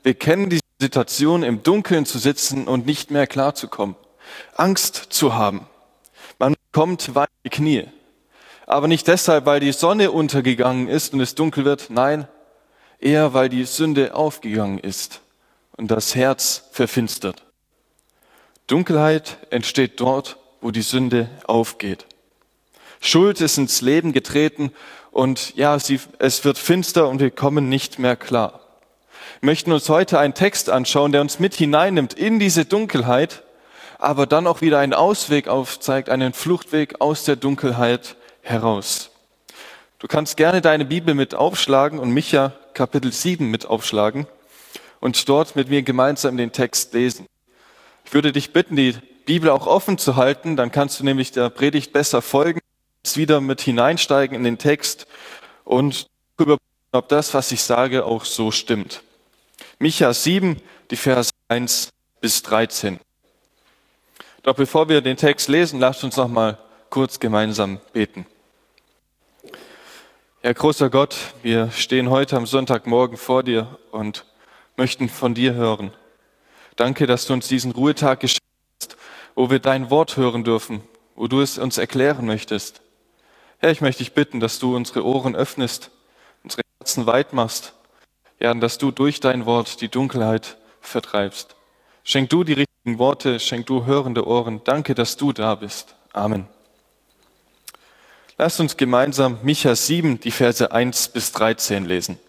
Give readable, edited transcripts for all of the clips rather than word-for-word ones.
Wir kennen die Situation, im Dunkeln zu sitzen und nicht mehr klarzukommen. Angst zu haben. Man kommt weit in die Knie. Aber nicht deshalb, weil die Sonne untergegangen ist und es dunkel wird. Nein, eher weil die Sünde aufgegangen ist und das Herz verfinstert. Dunkelheit entsteht dort, wo die Sünde aufgeht. Schuld ist ins Leben getreten und es wird finster und wir kommen nicht mehr klar. Wir möchten uns heute einen Text anschauen, der uns mit hineinnimmt in diese Dunkelheit, aber dann auch wieder einen Ausweg aufzeigt, einen Fluchtweg aus der Dunkelheit heraus. Du kannst gerne deine Bibel mit aufschlagen und Micha Kapitel 7 mit aufschlagen und dort mit mir gemeinsam den Text lesen. Ich würde dich bitten, die Bibel auch offen zu halten, dann kannst du nämlich der Predigt besser folgen, wieder mit hineinsteigen in den Text und überprüfen, ob das, was ich sage, auch so stimmt. Micha 7, die Verse 1 bis 13. Doch bevor wir den Text lesen, lasst uns noch mal kurz gemeinsam beten. Herr großer Gott, wir stehen heute am Sonntagmorgen vor dir und möchten von dir hören. Danke, dass du uns diesen Ruhetag geschenkt hast, wo wir dein Wort hören dürfen, wo du es uns erklären möchtest. Herr, ich möchte dich bitten, dass du unsere Ohren öffnest, unsere Herzen weit machst, ja, und dass du durch dein Wort die Dunkelheit vertreibst. Schenk du die richtigen Worte, schenk du hörende Ohren. Danke, dass du da bist. Amen. Lasst uns gemeinsam Micha 7, die Verse 1 bis 13 lesen.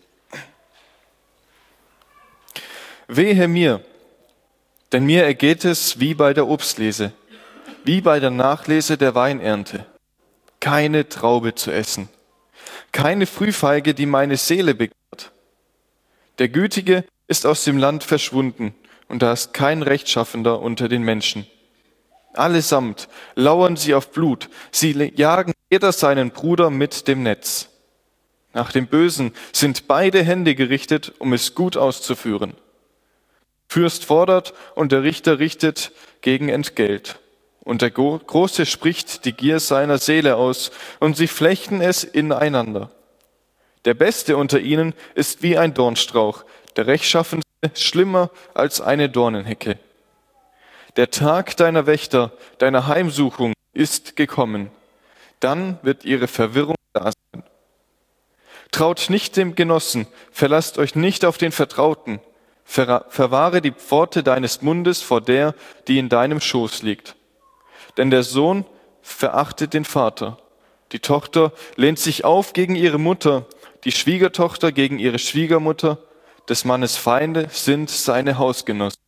Wehe mir, denn mir ergeht es wie bei der Obstlese, wie bei der Nachlese der Weinernte. Keine Traube zu essen, keine Frühfeige, die meine Seele begehrt. Der Gütige ist aus dem Land verschwunden, und da ist kein Rechtschaffender unter den Menschen. Allesamt lauern sie auf Blut, sie jagen jeder seinen Bruder mit dem Netz. Nach dem Bösen sind beide Hände gerichtet, um es gut auszuführen. Fürst fordert und der Richter richtet gegen Entgelt. Und der Große spricht die Gier seiner Seele aus, und sie flechten es ineinander. Der Beste unter ihnen ist wie ein Dornstrauch, der Rechtschaffenste schlimmer als eine Dornenhecke. Der Tag deiner Wächter, deiner Heimsuchung ist gekommen. Dann wird ihre Verwirrung da sein. Traut nicht dem Genossen, verlasst euch nicht auf den Vertrauten. Verwahre die Pforte deines Mundes vor der, die in deinem Schoß liegt. Denn der Sohn verachtet den Vater. Die Tochter lehnt sich auf gegen ihre Mutter, die Schwiegertochter gegen ihre Schwiegermutter. Des Mannes Feinde sind seine Hausgenossen.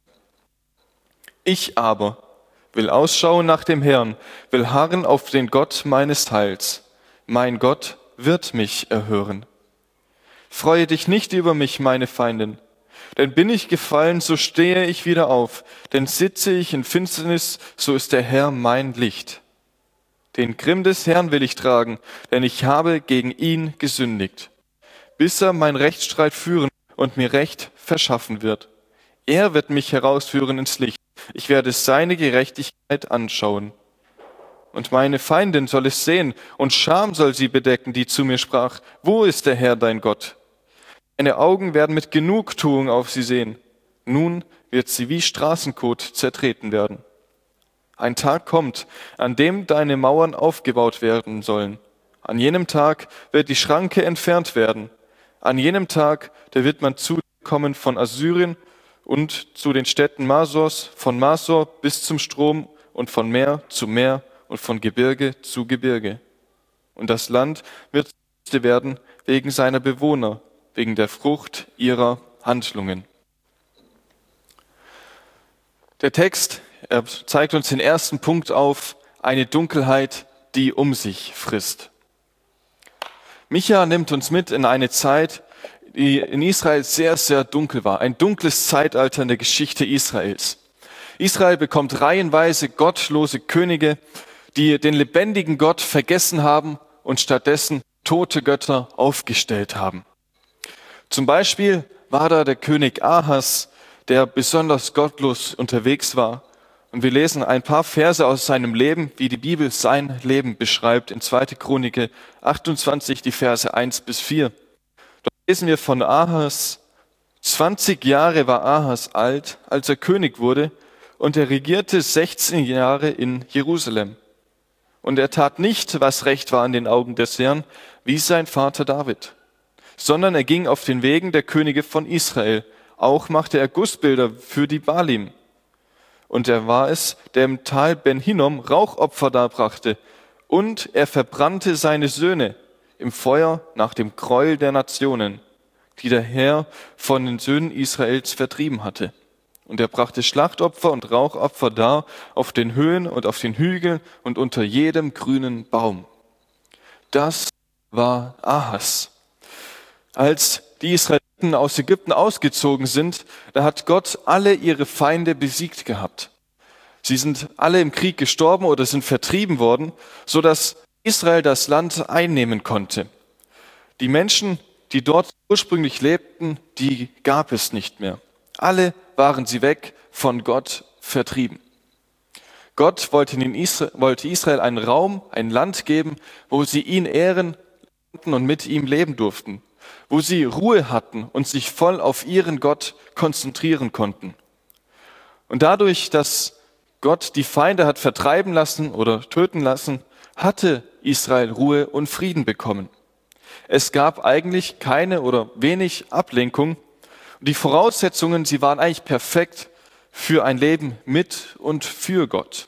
Ich aber will ausschauen nach dem Herrn, will harren auf den Gott meines Heils. Mein Gott wird mich erhören. Freue dich nicht über mich, meine Feindin. Denn bin ich gefallen, so stehe ich wieder auf. Denn sitze ich in Finsternis, so ist der Herr mein Licht. Den Grimm des Herrn will ich tragen, denn ich habe gegen ihn gesündigt. Bis er mein Rechtsstreit führen und mir Recht verschaffen wird. Er wird mich herausführen ins Licht. Ich werde seine Gerechtigkeit anschauen. Und meine Feindin soll es sehen, und Scham soll sie bedecken, die zu mir sprach, wo ist der Herr dein Gott? Deine Augen werden mit Genugtuung auf sie sehen. Nun wird sie wie Straßenkot zertreten werden. Ein Tag kommt, an dem deine Mauern aufgebaut werden sollen. An jenem Tag wird die Schranke entfernt werden. An jenem Tag, da wird man zukommen von Assyrien und zu den Städten Masors, von Masor bis zum Strom und von Meer zu Meer und von Gebirge zu Gebirge. Und das Land wird Wüste werden wegen seiner Bewohner, wegen der Frucht ihrer Handlungen. Der Text zeigt uns den ersten Punkt auf, eine Dunkelheit, die um sich frisst. Micha nimmt uns mit in eine Zeit, die in Israel sehr, sehr dunkel war. Ein dunkles Zeitalter in der Geschichte Israels. Israel bekommt reihenweise gottlose Könige, die den lebendigen Gott vergessen haben und stattdessen tote Götter aufgestellt haben. Zum Beispiel war da der König Ahas, der besonders gottlos unterwegs war. Und wir lesen ein paar Verse aus seinem Leben, wie die Bibel sein Leben beschreibt, in 2. Chronik 28, die Verse 1 bis 4. Dort lesen wir von Ahas: 20 Jahre war Ahas alt, als er König wurde, und er regierte 16 Jahre in Jerusalem. Und er tat nicht, was recht war in den Augen des Herrn, wie sein Vater David, sondern er ging auf den Wegen der Könige von Israel. Auch machte er Gussbilder für die Baalim. Und er war es, der im Tal Ben Hinnom Rauchopfer darbrachte. Und er verbrannte seine Söhne im Feuer nach dem Gräuel der Nationen, die der Herr von den Söhnen Israels vertrieben hatte. Und er brachte Schlachtopfer und Rauchopfer dar auf den Höhen und auf den Hügeln und unter jedem grünen Baum. Das war Ahas. Als die Israeliten aus Ägypten ausgezogen sind, da hat Gott alle ihre Feinde besiegt gehabt. Sie sind alle im Krieg gestorben oder sind vertrieben worden, sodass Israel das Land einnehmen konnte. Die Menschen, die dort ursprünglich lebten, die gab es nicht mehr. Alle waren sie weg, von Gott vertrieben. Gott wollte Israel einen Raum, ein Land geben, wo sie ihn ehren und mit ihm leben durften, wo sie Ruhe hatten und sich voll auf ihren Gott konzentrieren konnten. Und dadurch, dass Gott die Feinde hat vertreiben lassen oder töten lassen, hatte Israel Ruhe und Frieden bekommen. Es gab eigentlich keine oder wenig Ablenkung. Die Voraussetzungen, sie waren eigentlich perfekt für ein Leben mit und für Gott.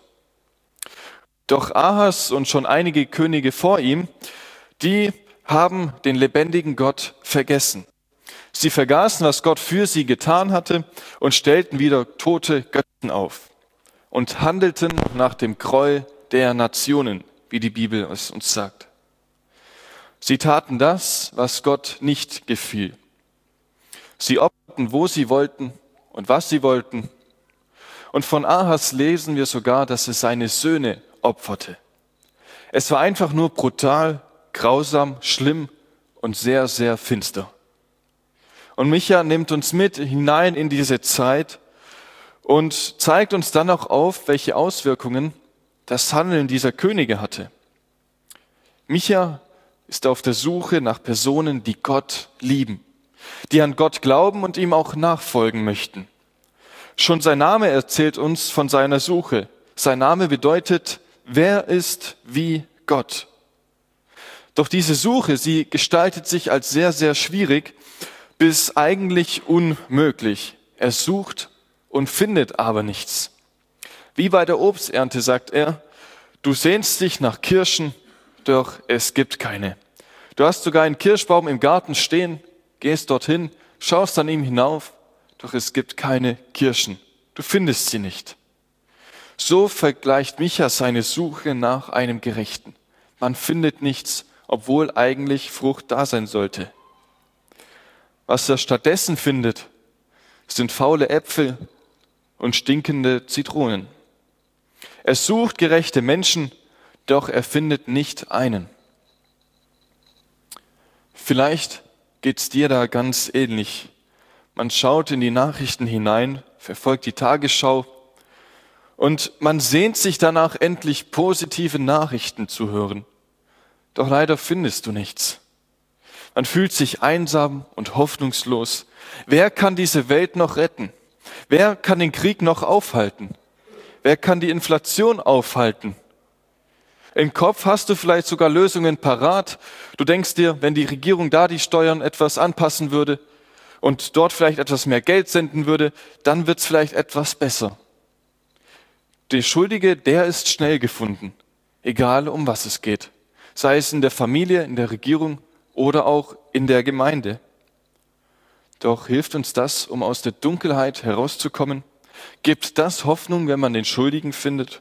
Doch Ahas und schon einige Könige vor ihm, die haben den lebendigen Gott vergessen. Sie vergaßen, was Gott für sie getan hatte und stellten wieder tote Götzen auf und handelten nach dem Gräuel der Nationen, wie die Bibel es uns sagt. Sie taten das, was Gott nicht gefiel. Sie opferten, wo sie wollten und was sie wollten. Und von Ahas lesen wir sogar, dass er seine Söhne opferte. Es war einfach nur brutal, grausam, schlimm und sehr, sehr finster. Und Micha nimmt uns mit hinein in diese Zeit und zeigt uns dann auch auf, welche Auswirkungen das Handeln dieser Könige hatte. Micha ist auf der Suche nach Personen, die Gott lieben, die an Gott glauben und ihm auch nachfolgen möchten. Schon sein Name erzählt uns von seiner Suche. Sein Name bedeutet, wer ist wie Gott? Doch diese Suche, sie gestaltet sich als sehr, sehr schwierig bis eigentlich unmöglich. Er sucht und findet aber nichts. Wie bei der Obsternte sagt er, du sehnst dich nach Kirschen, doch es gibt keine. Du hast sogar einen Kirschbaum im Garten stehen, gehst dorthin, schaust an ihm hinauf, doch es gibt keine Kirschen. Du findest sie nicht. So vergleicht Micha seine Suche nach einem Gerechten. Man findet nichts, obwohl eigentlich Frucht da sein sollte. Was er stattdessen findet, sind faule Äpfel und stinkende Zitronen. Er sucht gerechte Menschen, doch er findet nicht einen. Vielleicht geht's dir da ganz ähnlich. Man schaut in die Nachrichten hinein, verfolgt die Tagesschau und man sehnt sich danach, endlich positive Nachrichten zu hören. Doch leider findest du nichts. Man fühlt sich einsam und hoffnungslos. Wer kann diese Welt noch retten? Wer kann den Krieg noch aufhalten? Wer kann die Inflation aufhalten? Im Kopf hast du vielleicht sogar Lösungen parat. Du denkst dir, wenn die Regierung da die Steuern etwas anpassen würde und dort vielleicht etwas mehr Geld senden würde, dann wird's vielleicht etwas besser. Der Schuldige, der ist schnell gefunden, egal um was es geht. Sei es in der Familie, in der Regierung oder auch in der Gemeinde. Doch hilft uns das, um aus der Dunkelheit herauszukommen? Gibt das Hoffnung, wenn man den Schuldigen findet?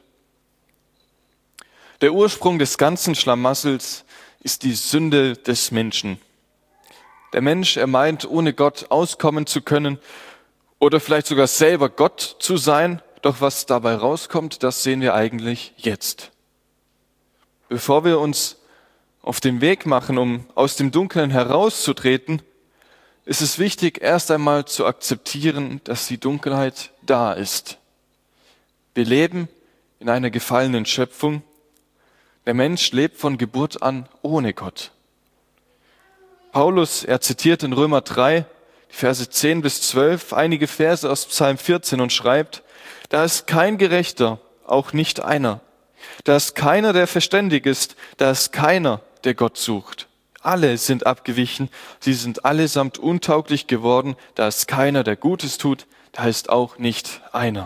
Der Ursprung des ganzen Schlamassels ist die Sünde des Menschen. Der Mensch, er meint, ohne Gott auskommen zu können oder vielleicht sogar selber Gott zu sein. Doch was dabei rauskommt, das sehen wir eigentlich jetzt. Bevor wir uns auf den Weg machen, um aus dem Dunkeln herauszutreten, ist es wichtig, erst einmal zu akzeptieren, dass die Dunkelheit da ist. Wir leben in einer gefallenen Schöpfung. Der Mensch lebt von Geburt an ohne Gott. Paulus, er zitiert in Römer 3 Verse 10 bis 12, einige Verse aus Psalm 14 und schreibt: Da ist kein Gerechter, auch nicht einer. Da ist keiner, der verständig ist. Da ist keiner, der Gott sucht. Alle sind abgewichen. Sie sind allesamt untauglich geworden. Da ist keiner, der Gutes tut. Da ist auch nicht einer.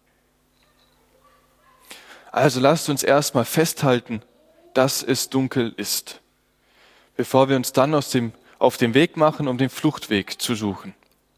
Also lasst uns erstmal festhalten, dass es dunkel ist, bevor wir uns dann auf den Weg machen, um den Fluchtweg zu suchen.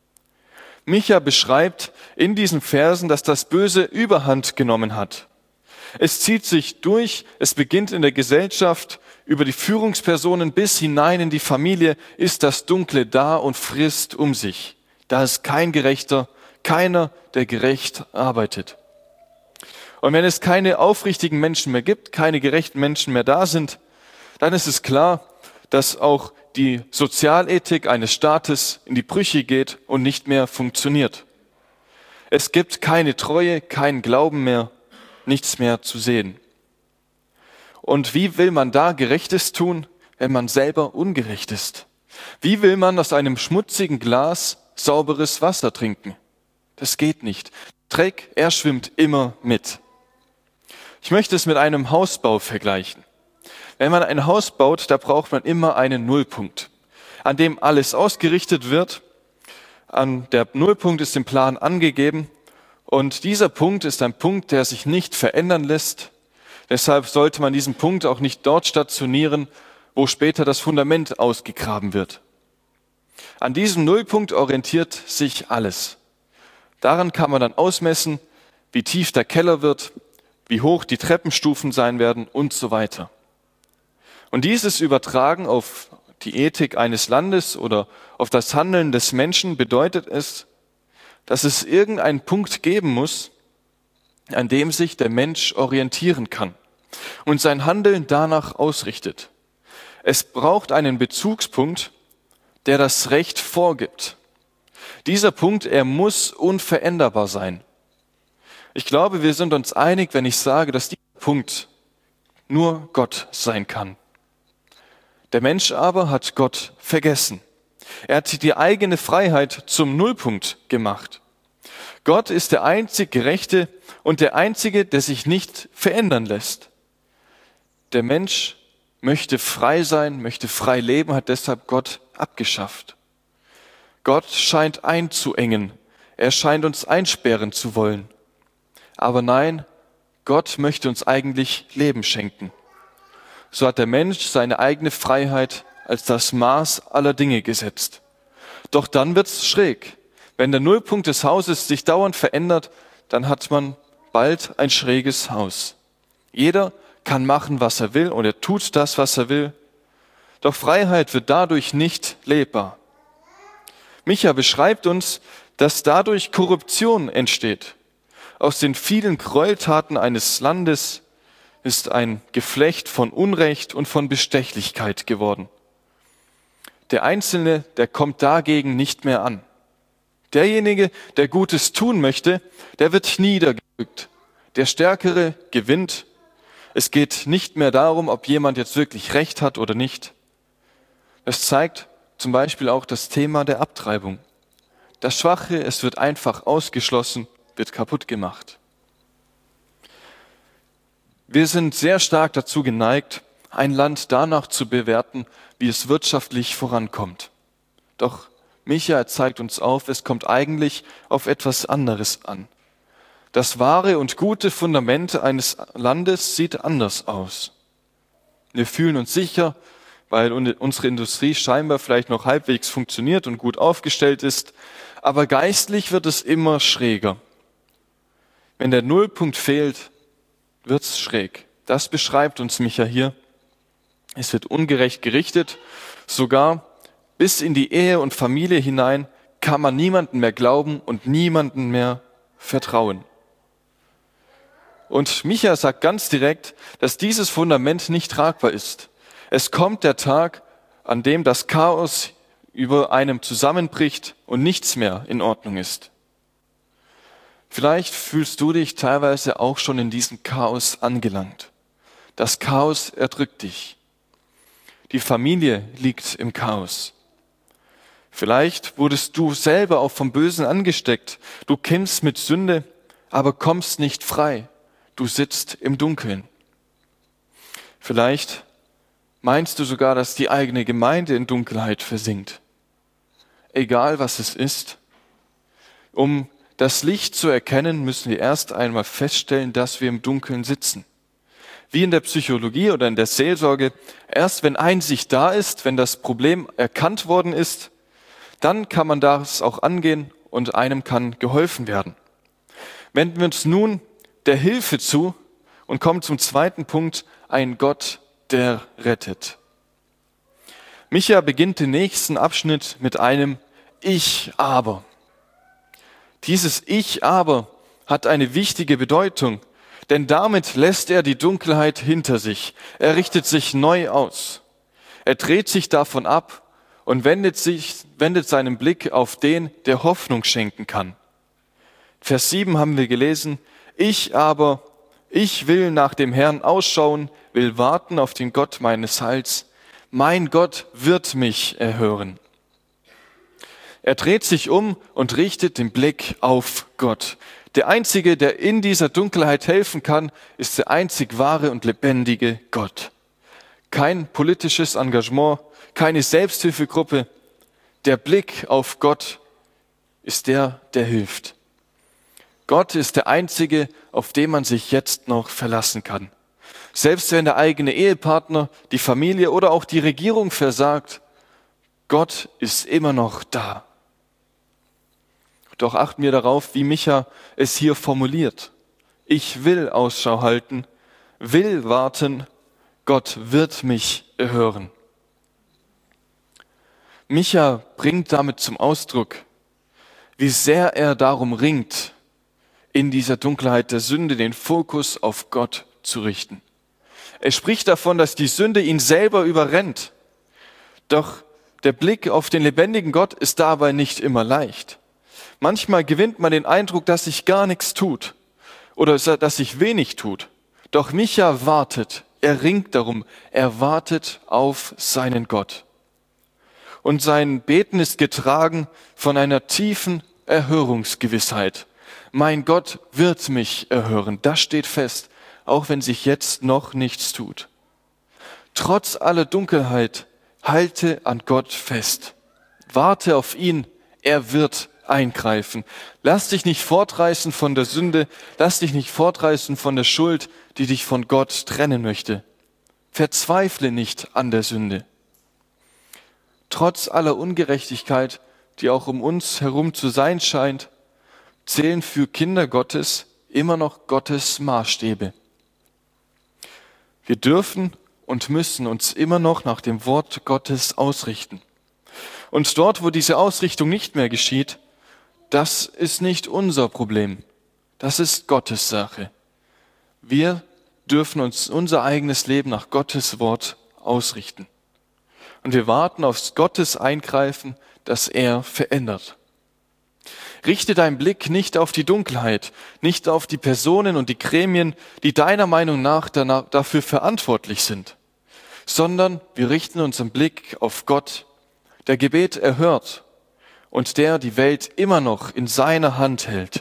Micha beschreibt in diesen Versen, dass das Böse Überhand genommen hat. Es zieht sich durch, es beginnt in der Gesellschaft, über die Führungspersonen bis hinein in die Familie ist das Dunkle da und frisst um sich. Da ist kein Gerechter, keiner, der gerecht arbeitet. Und wenn es keine aufrichtigen Menschen mehr gibt, keine gerechten Menschen mehr da sind, dann ist es klar, dass auch die Sozialethik eines Staates in die Brüche geht und nicht mehr funktioniert. Es gibt keine Treue, keinen Glauben mehr, nichts mehr zu sehen. Und wie will man da Gerechtes tun, wenn man selber ungerecht ist? Wie will man aus einem schmutzigen Glas sauberes Wasser trinken? Das geht nicht. Dreck, er schwimmt immer mit. Ich möchte es mit einem Hausbau vergleichen. Wenn man ein Haus baut, da braucht man immer einen Nullpunkt, an dem alles ausgerichtet wird. Der Nullpunkt ist im Plan angegeben und dieser Punkt ist ein Punkt, der sich nicht verändern lässt. Deshalb sollte man diesen Punkt auch nicht dort stationieren, wo später das Fundament ausgegraben wird. An diesem Nullpunkt orientiert sich alles. Daran kann man dann ausmessen, wie tief der Keller wird, wie hoch die Treppenstufen sein werden und so weiter. Und dieses Übertragen auf die Ethik eines Landes oder auf das Handeln des Menschen bedeutet es, dass es irgendeinen Punkt geben muss, an dem sich der Mensch orientieren kann und sein Handeln danach ausrichtet. Es braucht einen Bezugspunkt, der das Recht vorgibt. Dieser Punkt, er muss unveränderbar sein. Ich glaube, wir sind uns einig, wenn ich sage, dass dieser Punkt nur Gott sein kann. Der Mensch aber hat Gott vergessen. Er hat die eigene Freiheit zum Nullpunkt gemacht. Gott ist der einzig Gerechte und der Einzige, der sich nicht verändern lässt. Der Mensch möchte frei sein, möchte frei leben, hat deshalb Gott abgeschafft. Gott scheint einzuengen. Er scheint uns einsperren zu wollen. Aber nein, Gott möchte uns eigentlich Leben schenken. So hat der Mensch seine eigene Freiheit als das Maß aller Dinge gesetzt. Doch dann wird's schräg. Wenn der Nullpunkt des Hauses sich dauernd verändert, dann hat man bald ein schräges Haus. Jeder kann machen, was er will und er tut das, was er will. Doch Freiheit wird dadurch nicht lebbar. Micha beschreibt uns, dass dadurch Korruption entsteht. Aus den vielen Gräueltaten eines Landes ist ein Geflecht von Unrecht und von Bestechlichkeit geworden. Der Einzelne, der kommt dagegen nicht mehr an. Derjenige, der Gutes tun möchte, der wird niedergedrückt. Der Stärkere gewinnt. Es geht nicht mehr darum, ob jemand jetzt wirklich Recht hat oder nicht. Das zeigt zum Beispiel auch das Thema der Abtreibung. Das Schwache, es wird einfach ausgeschlossen, wird kaputt gemacht. Wir sind sehr stark dazu geneigt, ein Land danach zu bewerten, wie es wirtschaftlich vorankommt. Doch Micha zeigt uns auf, es kommt eigentlich auf etwas anderes an. Das wahre und gute Fundament eines Landes sieht anders aus. Wir fühlen uns sicher, weil unsere Industrie scheinbar vielleicht noch halbwegs funktioniert und gut aufgestellt ist, aber geistlich wird es immer schräger. Wenn der Nullpunkt fehlt, wird's schräg. Das beschreibt uns Micha hier. Es wird ungerecht gerichtet, sogar bis in die Ehe und Familie hinein kann man niemanden mehr glauben und niemanden mehr vertrauen. Und Micha sagt ganz direkt, dass dieses Fundament nicht tragbar ist. Es kommt der Tag, an dem das Chaos über einem zusammenbricht und nichts mehr in Ordnung ist. Vielleicht fühlst du dich teilweise auch schon in diesem Chaos angelangt. Das Chaos erdrückt dich. Die Familie liegt im Chaos. Vielleicht wurdest du selber auch vom Bösen angesteckt. Du kämpfst mit Sünde, aber kommst nicht frei. Du sitzt im Dunkeln. Vielleicht meinst du sogar, dass die eigene Gemeinde in Dunkelheit versinkt. Egal was es ist, um das Licht zu erkennen, müssen wir erst einmal feststellen, dass wir im Dunkeln sitzen. Wie in der Psychologie oder in der Seelsorge, erst wenn Einsicht da ist, wenn das Problem erkannt worden ist, dann kann man das auch angehen und einem kann geholfen werden. Wenden wir uns nun der Hilfe zu und kommen zum zweiten Punkt, ein Gott, der rettet. Micha beginnt den nächsten Abschnitt mit einem Ich aber. Dieses Ich aber hat eine wichtige Bedeutung, denn damit lässt er die Dunkelheit hinter sich. Er richtet sich neu aus. Er dreht sich davon ab und wendet seinen Blick auf den, der Hoffnung schenken kann. Vers 7 haben wir gelesen, ich will nach dem Herrn ausschauen, will warten auf den Gott meines Heils. Mein Gott wird mich erhören. Er dreht sich um und richtet den Blick auf Gott. Der Einzige, der in dieser Dunkelheit helfen kann, ist der einzig wahre und lebendige Gott. Kein politisches Engagement, keine Selbsthilfegruppe. Der Blick auf Gott ist der, der hilft. Gott ist der Einzige, auf den man sich jetzt noch verlassen kann. Selbst wenn der eigene Ehepartner, die Familie oder auch die Regierung versagt, Gott ist immer noch da. Doch achten wir darauf, wie Micha es hier formuliert. Ich will Ausschau halten, will warten, Gott wird mich erhören. Micha bringt damit zum Ausdruck, wie sehr er darum ringt, in dieser Dunkelheit der Sünde den Fokus auf Gott zu richten. Er spricht davon, dass die Sünde ihn selber überrennt. Doch der Blick auf den lebendigen Gott ist dabei nicht immer leicht. Manchmal gewinnt man den Eindruck, dass sich gar nichts tut oder dass sich wenig tut. Doch Micha wartet, er ringt darum, er wartet auf seinen Gott. Und sein Beten ist getragen von einer tiefen Erhörungsgewissheit. Mein Gott wird mich erhören, das steht fest, auch wenn sich jetzt noch nichts tut. Trotz aller Dunkelheit halte an Gott fest. Warte auf ihn, er wird eingreifen. Lass dich nicht fortreißen von der Sünde, lass dich nicht fortreißen von der Schuld, die dich von Gott trennen möchte. Verzweifle nicht an der Sünde. Trotz aller Ungerechtigkeit, die auch um uns herum zu sein scheint, zählen für Kinder Gottes immer noch Gottes Maßstäbe. Wir dürfen und müssen uns immer noch nach dem Wort Gottes ausrichten. Und dort, wo diese Ausrichtung nicht mehr geschieht, das ist nicht unser Problem. Das ist Gottes Sache. Wir dürfen uns unser eigenes Leben nach Gottes Wort ausrichten. Und wir warten auf Gottes Eingreifen, das er verändert. Richte deinen Blick nicht auf die Dunkelheit, nicht auf die Personen und die Gremien, die deiner Meinung nach dafür verantwortlich sind, sondern wir richten unseren Blick auf Gott, der Gebet erhört und der die Welt immer noch in seiner Hand hält.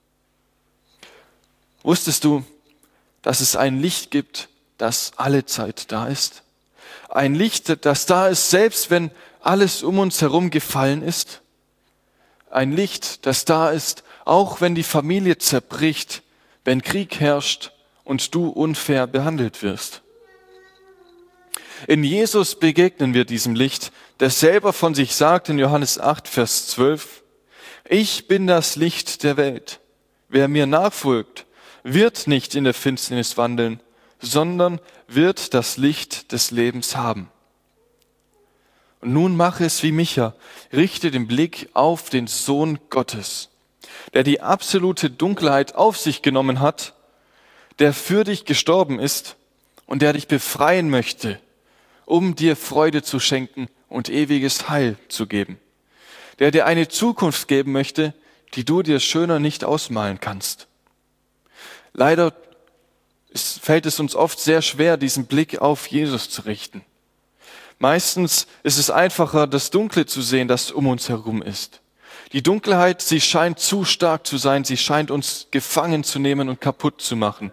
Wusstest du, dass es ein Licht gibt, das alle Zeit da ist? Ein Licht, das da ist, selbst wenn alles um uns herum gefallen ist? Ein Licht, das da ist, auch wenn die Familie zerbricht, wenn Krieg herrscht und du unfair behandelt wirst. In Jesus begegnen wir diesem Licht, der selber von sich sagt in Johannes 8, Vers 12, ich bin das Licht der Welt. Wer mir nachfolgt, wird nicht in der Finsternis wandeln, sondern wird das Licht des Lebens haben. Und nun mache es wie Micha, richte den Blick auf den Sohn Gottes, der die absolute Dunkelheit auf sich genommen hat, der für dich gestorben ist und der dich befreien möchte, um dir Freude zu schenken und ewiges Heil zu geben, der dir eine Zukunft geben möchte, die du dir schöner nicht ausmalen kannst. Leider fällt es uns oft sehr schwer, diesen Blick auf Jesus zu richten. Meistens ist es einfacher, das Dunkle zu sehen, das um uns herum ist. Die Dunkelheit, sie scheint zu stark zu sein, sie scheint uns gefangen zu nehmen und kaputt zu machen.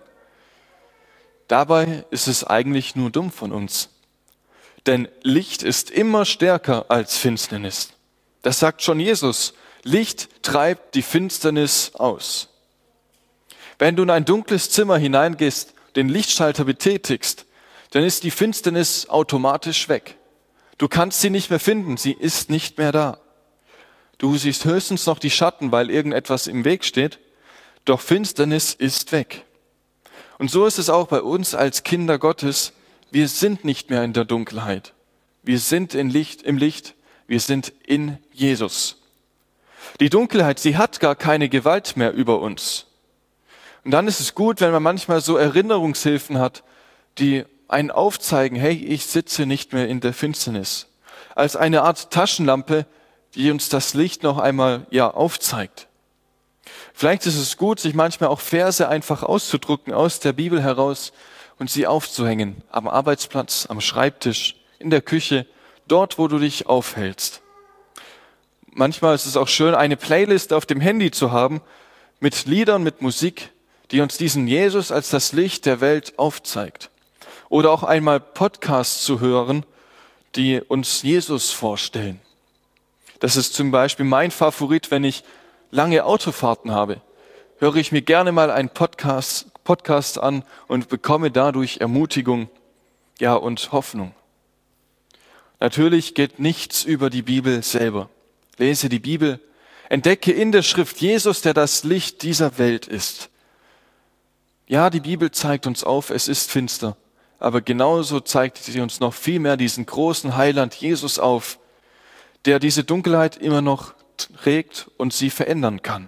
Dabei ist es eigentlich nur dumm von uns. Denn Licht ist immer stärker als Finsternis. Das sagt schon Jesus. Licht treibt die Finsternis aus. Wenn du in ein dunkles Zimmer hineingehst, den Lichtschalter betätigst, dann ist die Finsternis automatisch weg. Du kannst sie nicht mehr finden, sie ist nicht mehr da. Du siehst höchstens noch die Schatten, weil irgendetwas im Weg steht, doch Finsternis ist weg. Und so ist es auch bei uns als Kinder Gottes. Wir sind nicht mehr in der Dunkelheit. Wir sind im Licht, wir sind in Jesus. Die Dunkelheit, sie hat gar keine Gewalt mehr über uns. Und dann ist es gut, wenn man manchmal so Erinnerungshilfen hat, die einen aufzeigen, hey, ich sitze nicht mehr in der Finsternis. Als eine Art Taschenlampe, die uns das Licht noch einmal aufzeigt. Vielleicht ist es gut, sich manchmal auch Verse einfach auszudrucken aus der Bibel heraus und sie aufzuhängen. Am Arbeitsplatz, am Schreibtisch, in der Küche, dort, wo du dich aufhältst. Manchmal ist es auch schön, eine Playlist auf dem Handy zu haben mit Liedern, mit Musik, die uns diesen Jesus als das Licht der Welt aufzeigt. Oder auch einmal Podcasts zu hören, die uns Jesus vorstellen. Das ist zum Beispiel mein Favorit, wenn ich lange Autofahrten habe. Höre ich mir gerne mal einen Podcast an und bekomme dadurch Ermutigung, und Hoffnung. Natürlich geht nichts über die Bibel selber. Lese die Bibel, entdecke in der Schrift Jesus, der das Licht dieser Welt ist. Ja, die Bibel zeigt uns auf, es ist finster, aber genauso zeigt sie uns noch viel mehr diesen großen Heiland Jesus auf, der diese Dunkelheit immer noch trägt und sie verändern kann.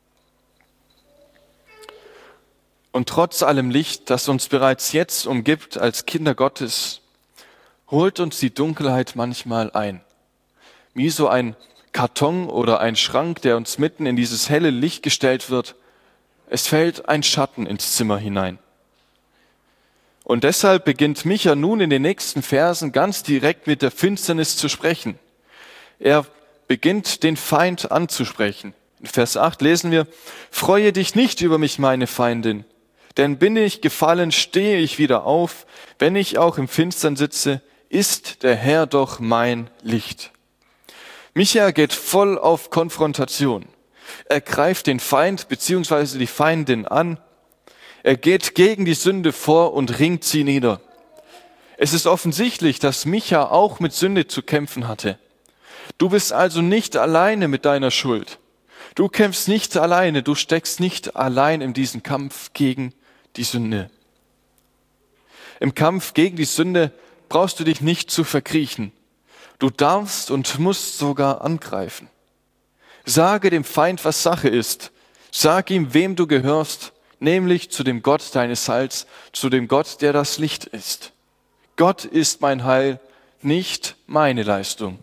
Und trotz allem Licht, das uns bereits jetzt umgibt als Kinder Gottes, holt uns die Dunkelheit manchmal ein. Wie so ein Karton oder ein Schrank, der uns mitten in dieses helle Licht gestellt wird. Es fällt ein Schatten ins Zimmer hinein. Und deshalb beginnt Micha nun in den nächsten Versen ganz direkt mit der Finsternis zu sprechen. Er beginnt den Feind anzusprechen. In Vers 8 lesen wir, freue dich nicht über mich, meine Feindin, denn bin ich gefallen, stehe ich wieder auf, wenn ich auch im Finstern sitze, ist der Herr doch mein Licht. Micha geht voll auf Konfrontation. Er greift den Feind bzw. die Feindin an. Er geht gegen die Sünde vor und ringt sie nieder. Es ist offensichtlich, dass Micha auch mit Sünde zu kämpfen hatte. Du bist also nicht alleine mit deiner Schuld. Du kämpfst nicht alleine, du steckst nicht allein in diesem Kampf gegen die Sünde. Im Kampf gegen die Sünde brauchst du dich nicht zu verkriechen. Du darfst und musst sogar angreifen. Sage dem Feind, was Sache ist. Sag ihm, wem du gehörst, nämlich zu dem Gott deines Heils, zu dem Gott, der das Licht ist. Gott ist mein Heil, nicht meine Leistung.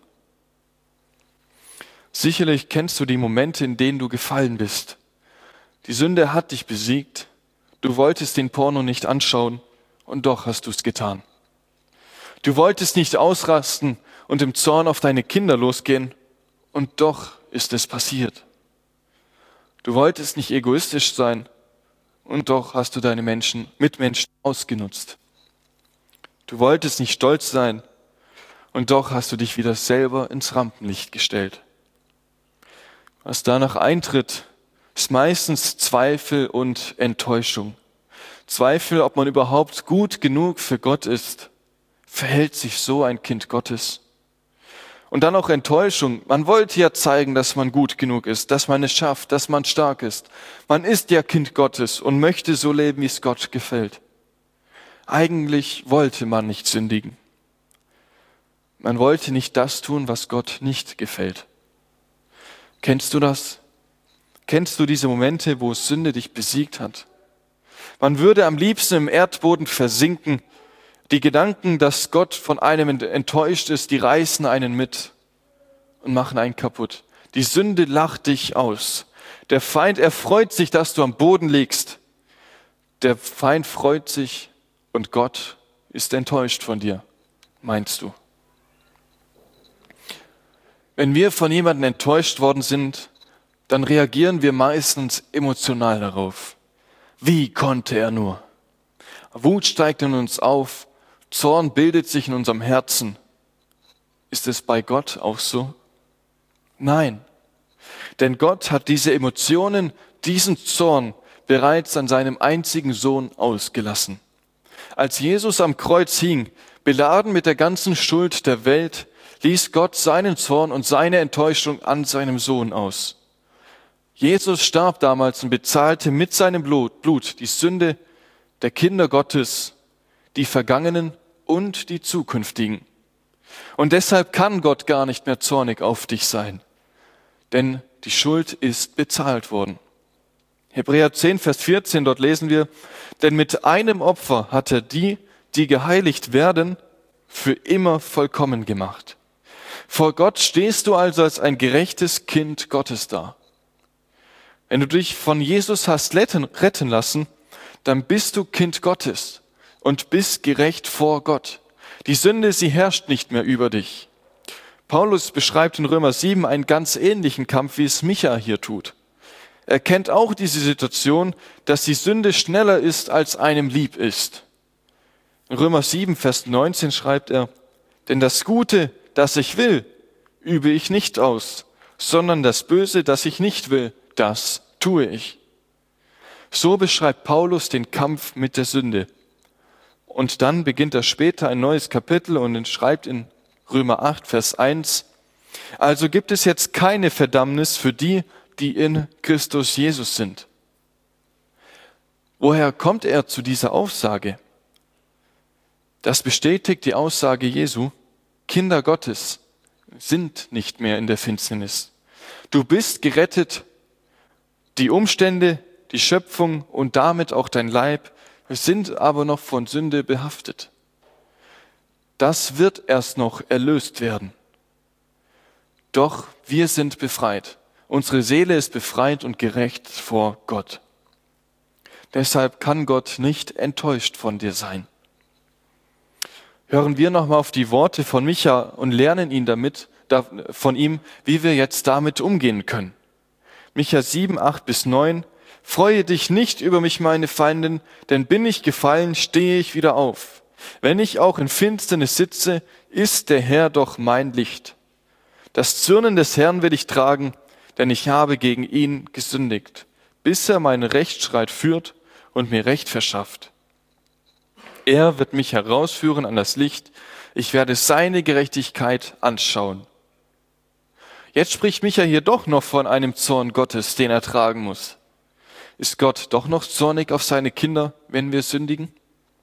Sicherlich kennst du die Momente, in denen du gefallen bist. Die Sünde hat dich besiegt. Du wolltest den Porno nicht anschauen und doch hast du es getan. Du wolltest nicht ausrasten und im Zorn auf deine Kinder losgehen und doch ist es passiert. Du wolltest nicht egoistisch sein und doch hast du deine Mitmenschen ausgenutzt. Du wolltest nicht stolz sein und doch hast du dich wieder selber ins Rampenlicht gestellt. Was danach eintritt, ist meistens Zweifel und Enttäuschung. Zweifel, ob man überhaupt gut genug für Gott ist. Verhält sich so ein Kind Gottes? Und dann auch Enttäuschung. Man wollte ja zeigen, dass man gut genug ist, dass man es schafft, dass man stark ist. Man ist ja Kind Gottes und möchte so leben, wie es Gott gefällt. Eigentlich wollte man nicht sündigen. Man wollte nicht das tun, was Gott nicht gefällt. Kennst du das? Kennst du diese Momente, wo Sünde dich besiegt hat? Man würde am liebsten im Erdboden versinken. Die Gedanken, dass Gott von einem enttäuscht ist, die reißen einen mit und machen einen kaputt. Die Sünde lacht dich aus. Der Feind erfreut sich, dass du am Boden liegst. Der Feind freut sich und Gott ist enttäuscht von dir, meinst du. Wenn wir von jemandem enttäuscht worden sind, dann reagieren wir meistens emotional darauf. Wie konnte er nur? Wut steigt in uns auf, Zorn bildet sich in unserem Herzen. Ist es bei Gott auch so? Nein, denn Gott hat diese Emotionen, diesen Zorn bereits an seinem einzigen Sohn ausgelassen. Als Jesus am Kreuz hing, beladen mit der ganzen Schuld der Welt, ließ Gott seinen Zorn und seine Enttäuschung an seinem Sohn aus. Jesus starb damals und bezahlte mit seinem Blut die Sünde der Kinder Gottes, die vergangenen und die zukünftigen. Und deshalb kann Gott gar nicht mehr zornig auf dich sein, denn die Schuld ist bezahlt worden. Hebräer 10, Vers 14, dort lesen wir, denn mit einem Opfer hat er die geheiligt werden, für immer vollkommen gemacht. Vor Gott stehst du also als ein gerechtes Kind Gottes da. Wenn du dich von Jesus hast retten lassen, dann bist du Kind Gottes und bist gerecht vor Gott. Die Sünde, sie herrscht nicht mehr über dich. Paulus beschreibt in Römer 7 einen ganz ähnlichen Kampf, wie es Micha hier tut. Er kennt auch diese Situation, dass die Sünde schneller ist, als einem lieb ist. In Römer 7, Vers 19 schreibt er, denn das Gute, das ich will, übe ich nicht aus, sondern das Böse, das ich nicht will, das tue ich. So beschreibt Paulus den Kampf mit der Sünde. Und dann beginnt er später ein neues Kapitel und schreibt in Römer 8, Vers 1, also gibt es jetzt keine Verdammnis für die, die in Christus Jesus sind. Woher kommt er zu dieser Aussage? Das bestätigt die Aussage Jesu, Kinder Gottes sind nicht mehr in der Finsternis. Du bist gerettet, die Umstände, die Schöpfung und damit auch dein Leib sind aber noch von Sünde behaftet. Das wird erst noch erlöst werden. Doch wir sind befreit. Unsere Seele ist befreit und gerecht vor Gott. Deshalb kann Gott nicht enttäuscht von dir sein. Hören wir nochmal auf die Worte von Micha und lernen von ihm, wie wir jetzt damit umgehen können. Micha 7, 8 bis 9. Freue dich nicht über mich, meine Feinden, denn bin ich gefallen, stehe ich wieder auf. Wenn ich auch in Finsternis sitze, ist der Herr doch mein Licht. Das Zürnen des Herrn will ich tragen, denn ich habe gegen ihn gesündigt, bis er meinen Rechtsstreit führt und mir Recht verschafft. Er wird mich herausführen an das Licht, ich werde seine Gerechtigkeit anschauen. Jetzt spricht Micha hier doch noch von einem Zorn Gottes, den er tragen muss. Ist Gott doch noch zornig auf seine Kinder, wenn wir sündigen?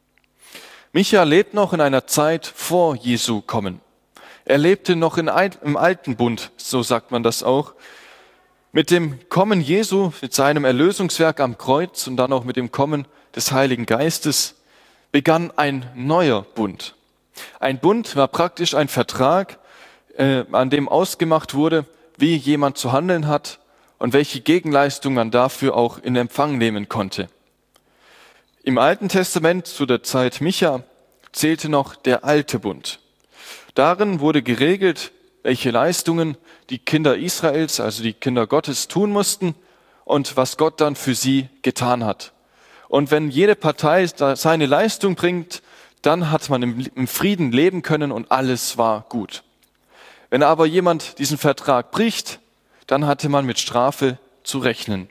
Micha lebt noch in einer Zeit vor Jesu Kommen. Er lebte noch im alten Bund, so sagt man das auch. Mit dem Kommen Jesu, mit seinem Erlösungswerk am Kreuz und dann auch mit dem Kommen des Heiligen Geistes begann ein neuer Bund. Ein Bund war praktisch ein Vertrag, an dem ausgemacht wurde, wie jemand zu handeln hat und welche Gegenleistung man dafür auch in Empfang nehmen konnte. Im Alten Testament zu der Zeit Micha zählte noch der alte Bund. Darin wurde geregelt, welche Leistungen die Kinder Israels, also die Kinder Gottes, tun mussten und was Gott dann für sie getan hat. Und wenn jede Partei seine Leistung bringt, dann hat man im Frieden leben können und alles war gut. Wenn aber jemand diesen Vertrag bricht, dann hatte man mit Strafe zu rechnen.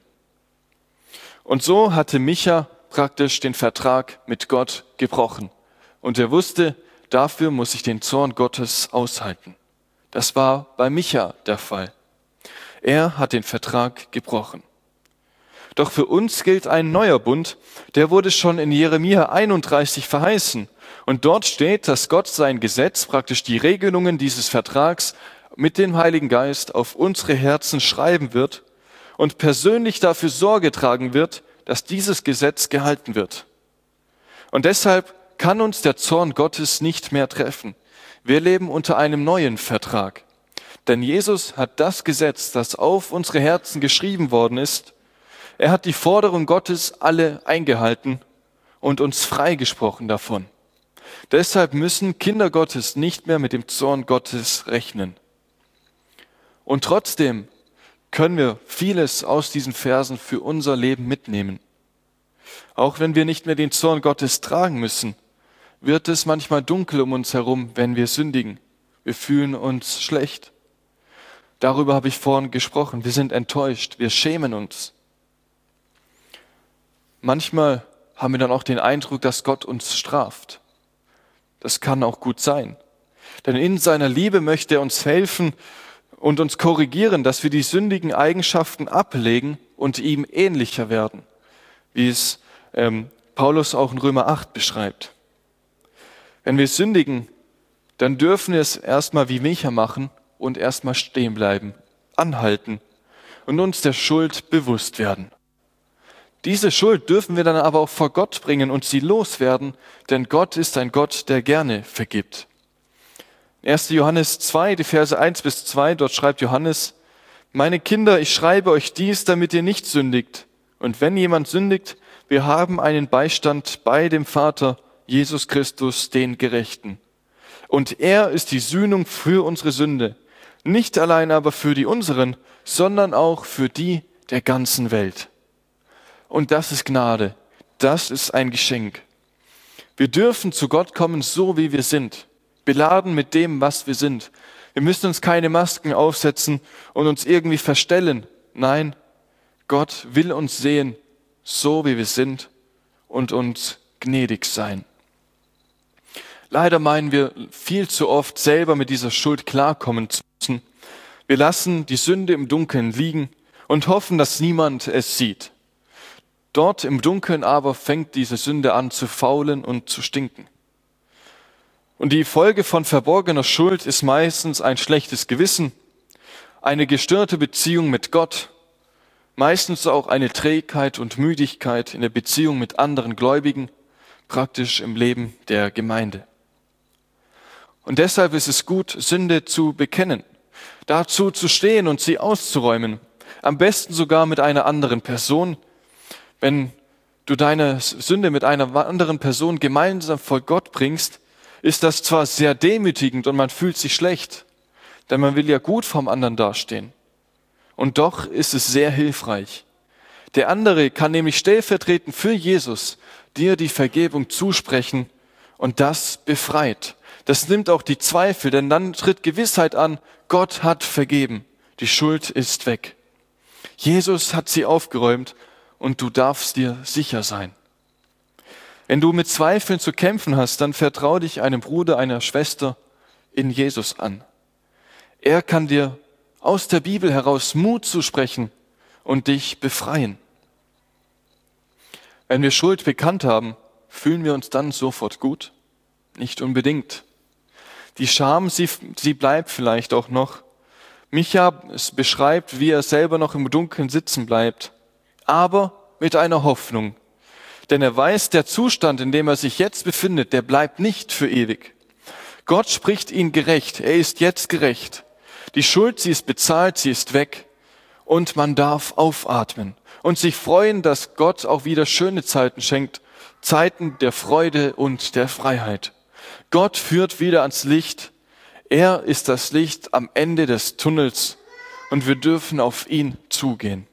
Und so hatte Micha praktisch den Vertrag mit Gott gebrochen. Und er wusste, dafür muss ich den Zorn Gottes aushalten. Das war bei Micha der Fall. Er hat den Vertrag gebrochen. Doch für uns gilt ein neuer Bund, der wurde schon in Jeremia 31 verheißen. Und dort steht, dass Gott sein Gesetz, praktisch die Regelungen dieses Vertrags mit dem Heiligen Geist auf unsere Herzen schreiben wird und persönlich dafür Sorge tragen wird, dass dieses Gesetz gehalten wird. Und deshalb kann uns der Zorn Gottes nicht mehr treffen. Wir leben unter einem neuen Vertrag. Denn Jesus hat das Gesetz, das auf unsere Herzen geschrieben worden ist, er hat die Forderung Gottes alle eingehalten und uns freigesprochen davon. Deshalb müssen Kinder Gottes nicht mehr mit dem Zorn Gottes rechnen. Und trotzdem können wir vieles aus diesen Versen für unser Leben mitnehmen. Auch wenn wir nicht mehr den Zorn Gottes tragen müssen, wird es manchmal dunkel um uns herum, wenn wir sündigen. Wir fühlen uns schlecht. Darüber habe ich vorhin gesprochen. Wir sind enttäuscht, wir schämen uns. Manchmal haben wir dann auch den Eindruck, dass Gott uns straft. Das kann auch gut sein. Denn in seiner Liebe möchte er uns helfen und uns korrigieren, dass wir die sündigen Eigenschaften ablegen und ihm ähnlicher werden, wie es Paulus auch in Römer 8 beschreibt. Wenn wir sündigen, dann dürfen wir es erstmal wie Micha machen und erstmal stehen bleiben, anhalten und uns der Schuld bewusst werden. Diese Schuld dürfen wir dann aber auch vor Gott bringen und sie loswerden, denn Gott ist ein Gott, der gerne vergibt. 1. Johannes 2, die Verse 1-2, dort schreibt Johannes: Meine Kinder, ich schreibe euch dies, damit ihr nicht sündigt. Und wenn jemand sündigt, wir haben einen Beistand bei dem Vater, Jesus Christus, den Gerechten. Und er ist die Sühnung für unsere Sünde, nicht allein aber für die unseren, sondern auch für die der ganzen Welt. Und das ist Gnade, das ist ein Geschenk. Wir dürfen zu Gott kommen, so wie wir sind, beladen mit dem, was wir sind. Wir müssen uns keine Masken aufsetzen und uns irgendwie verstellen. Nein, Gott will uns sehen, so wie wir sind und uns gnädig sein. Leider meinen wir viel zu oft selber mit dieser Schuld klarkommen zu müssen. Wir lassen die Sünde im Dunkeln liegen und hoffen, dass niemand es sieht. Dort im Dunkeln aber fängt diese Sünde an zu faulen und zu stinken. Und die Folge von verborgener Schuld ist meistens ein schlechtes Gewissen, eine gestörte Beziehung mit Gott, meistens auch eine Trägheit und Müdigkeit in der Beziehung mit anderen Gläubigen, praktisch im Leben der Gemeinde. Und deshalb ist es gut, Sünde zu bekennen, dazu zu stehen und sie auszuräumen, am besten sogar mit einer anderen Person. Wenn du deine Sünde mit einer anderen Person gemeinsam vor Gott bringst, ist das zwar sehr demütigend und man fühlt sich schlecht, denn man will ja gut vom anderen dastehen. Und doch ist es sehr hilfreich. Der andere kann nämlich stellvertretend für Jesus dir die Vergebung zusprechen und das befreit. Das nimmt auch die Zweifel, denn dann tritt Gewissheit an, Gott hat vergeben, die Schuld ist weg. Jesus hat sie aufgeräumt und du darfst dir sicher sein. Wenn du mit Zweifeln zu kämpfen hast, dann vertrau dich einem Bruder, einer Schwester in Jesus an. Er kann dir aus der Bibel heraus Mut zusprechen und dich befreien. Wenn wir Schuld bekannt haben, fühlen wir uns dann sofort gut? Nicht unbedingt. Die Scham, sie bleibt vielleicht auch noch. Micha beschreibt, wie er selber noch im Dunkeln sitzen bleibt, aber mit einer Hoffnung. Denn er weiß, der Zustand, in dem er sich jetzt befindet, der bleibt nicht für ewig. Gott spricht ihn gerecht, er ist jetzt gerecht. Die Schuld, sie ist bezahlt, sie ist weg und man darf aufatmen und sich freuen, dass Gott auch wieder schöne Zeiten schenkt, Zeiten der Freude und der Freiheit. Gott führt wieder ans Licht. Er ist das Licht am Ende des Tunnels und wir dürfen auf ihn zugehen.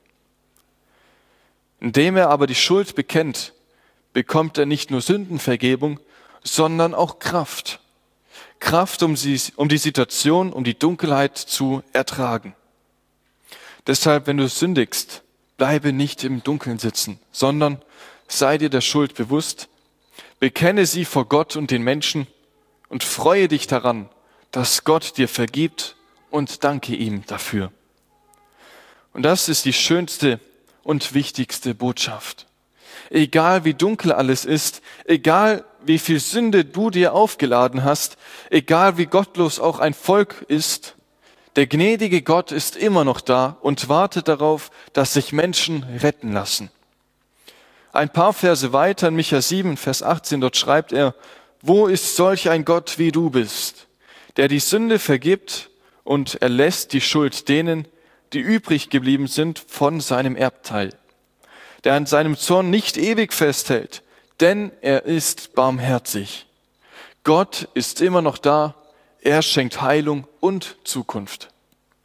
Indem er aber die Schuld bekennt, bekommt er nicht nur Sündenvergebung, sondern auch Kraft. Kraft, um die Situation, um die Dunkelheit zu ertragen. Deshalb, wenn du sündigst, bleibe nicht im Dunkeln sitzen, sondern sei dir der Schuld bewusst, bekenne sie vor Gott und den Menschen und freue dich daran, dass Gott dir vergibt und danke ihm dafür. Und das ist die schönste und wichtigste Botschaft. Egal wie dunkel alles ist, egal wie viel Sünde du dir aufgeladen hast, egal wie gottlos auch ein Volk ist, der gnädige Gott ist immer noch da und wartet darauf, dass sich Menschen retten lassen. Ein paar Verse weiter in Micha 7, Vers 18, dort schreibt er: Wo ist solch ein Gott wie du bist, der die Sünde vergibt und erlässt die Schuld denen, die übrig geblieben sind von seinem Erbteil, der an seinem Zorn nicht ewig festhält, denn er ist barmherzig. Gott ist immer noch da, er schenkt Heilung und Zukunft.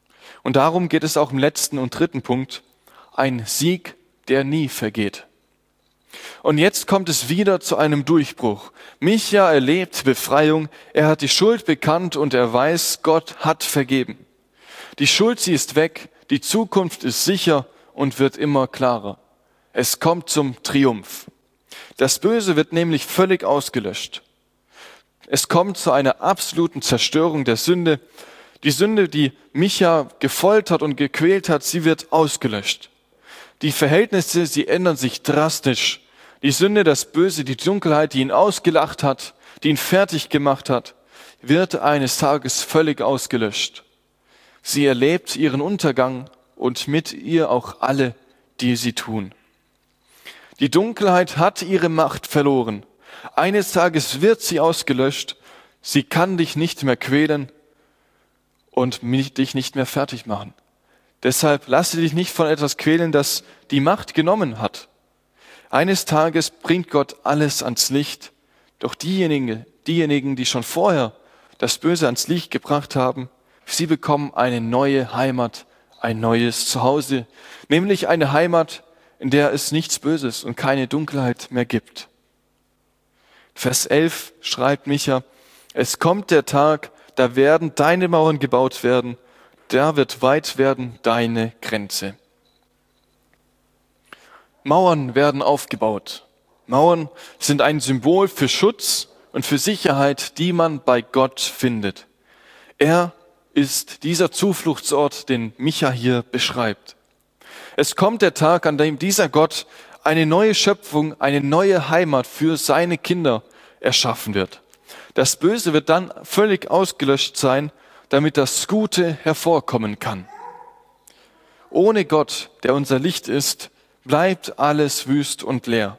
Und darum geht es auch im letzten und dritten Punkt. Ein Sieg, der nie vergeht. Und jetzt kommt es wieder zu einem Durchbruch. Micha erlebt Befreiung, er hat die Schuld bekannt und er weiß, Gott hat vergeben. Die Schuld, sie ist weg, die Zukunft ist sicher und wird immer klarer. Es kommt zum Triumph. Das Böse wird nämlich völlig ausgelöscht. Es kommt zu einer absoluten Zerstörung der Sünde. Die Sünde, die Micha gefoltert und gequält hat, sie wird ausgelöscht. Die Verhältnisse, sie ändern sich drastisch. Die Sünde, das Böse, die Dunkelheit, die ihn ausgelacht hat, die ihn fertig gemacht hat, wird eines Tages völlig ausgelöscht. Sie erlebt ihren Untergang und mit ihr auch alle, die sie tun. Die Dunkelheit hat ihre Macht verloren. Eines Tages wird sie ausgelöscht. Sie kann dich nicht mehr quälen und dich nicht mehr fertig machen. Deshalb lasse dich nicht von etwas quälen, das die Macht genommen hat. Eines Tages bringt Gott alles ans Licht. Doch diejenigen, die schon vorher das Böse ans Licht gebracht haben, sie bekommen eine neue Heimat, ein neues Zuhause, nämlich eine Heimat, in der es nichts Böses und keine Dunkelheit mehr gibt. Vers 11 schreibt Micha, es kommt der Tag, da werden deine Mauern gebaut werden, da wird weit werden deine Grenze. Mauern werden aufgebaut. Mauern sind ein Symbol für Schutz und für Sicherheit, die man bei Gott findet. Er ist dieser Zufluchtsort, den Micha hier beschreibt. Es kommt der Tag, an dem dieser Gott eine neue Schöpfung, eine neue Heimat für seine Kinder erschaffen wird. Das Böse wird dann völlig ausgelöscht sein, damit das Gute hervorkommen kann. Ohne Gott, der unser Licht ist, bleibt alles wüst und leer.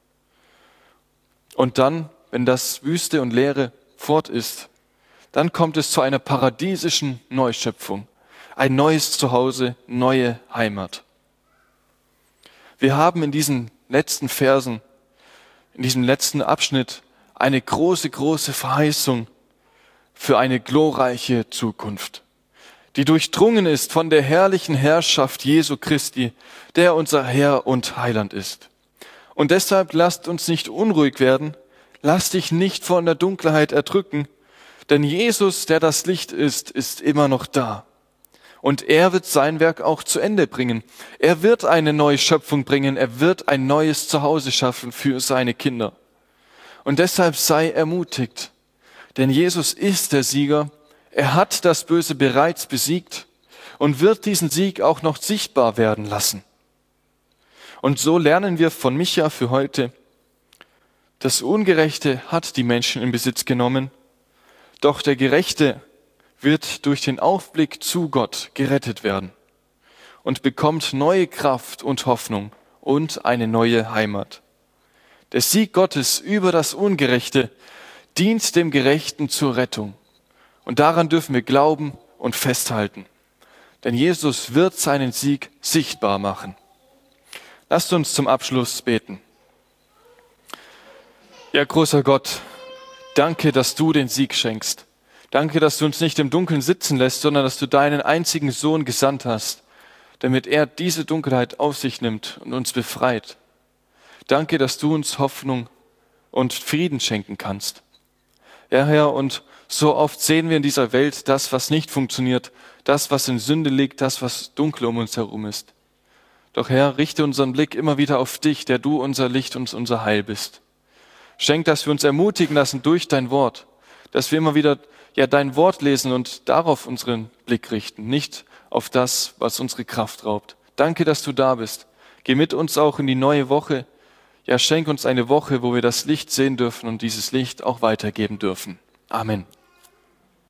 Und dann, wenn das Wüste und Leere fort ist, dann kommt es zu einer paradiesischen Neuschöpfung. Ein neues Zuhause, neue Heimat. Wir haben in diesen letzten Versen, in diesem letzten Abschnitt eine große, große Verheißung für eine glorreiche Zukunft, die durchdrungen ist von der herrlichen Herrschaft Jesu Christi, der unser Herr und Heiland ist. Und deshalb lasst uns nicht unruhig werden, lasst dich nicht von der Dunkelheit erdrücken, denn Jesus, der das Licht ist immer noch da. Und er wird sein Werk auch zu Ende bringen. Er wird eine neue Schöpfung bringen, er wird ein neues Zuhause schaffen für seine Kinder. Und deshalb sei ermutigt, denn Jesus ist der Sieger, er hat das Böse bereits besiegt und wird diesen Sieg auch noch sichtbar werden lassen. Und so lernen wir von Micha für heute, das Ungerechte hat die Menschen in Besitz genommen, doch der Gerechte wird durch den Aufblick zu Gott gerettet werden und bekommt neue Kraft und Hoffnung und eine neue Heimat. Der Sieg Gottes über das Ungerechte dient dem Gerechten zur Rettung. Und daran dürfen wir glauben und festhalten. Denn Jesus wird seinen Sieg sichtbar machen. Lasst uns zum Abschluss beten. Ja, großer Gott, danke, dass du den Sieg schenkst. Danke, dass du uns nicht im Dunkeln sitzen lässt, sondern dass du deinen einzigen Sohn gesandt hast, damit er diese Dunkelheit auf sich nimmt und uns befreit. Danke, dass du uns Hoffnung und Frieden schenken kannst. Ja, Herr, und so oft sehen wir in dieser Welt das, was nicht funktioniert, das, was in Sünde liegt, das, was dunkel um uns herum ist. Doch Herr, richte unseren Blick immer wieder auf dich, der du unser Licht und unser Heil bist. Schenk, dass wir uns ermutigen lassen durch dein Wort, dass wir immer wieder dein Wort lesen und darauf unseren Blick richten, nicht auf das, was unsere Kraft raubt. Danke, dass du da bist. Geh mit uns auch in die neue Woche. Ja, schenk uns eine Woche, wo wir das Licht sehen dürfen und dieses Licht auch weitergeben dürfen. Amen.